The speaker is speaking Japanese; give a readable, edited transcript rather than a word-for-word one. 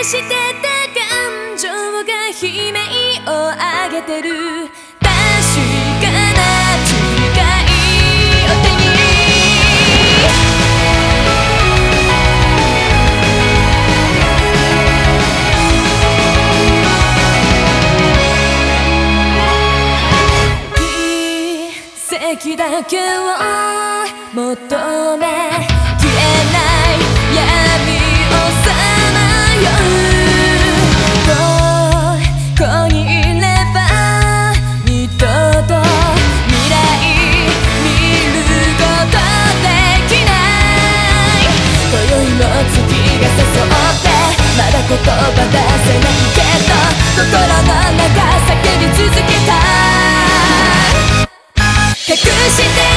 してた感情が悲鳴を上げてる。確かな違いを手に奇跡だけを求め消えない闇をさまよう。ここにいれば二度と未来見ることできない。今宵も月が誘ってまだ言葉出せないけど心の中叫び続けた。隠して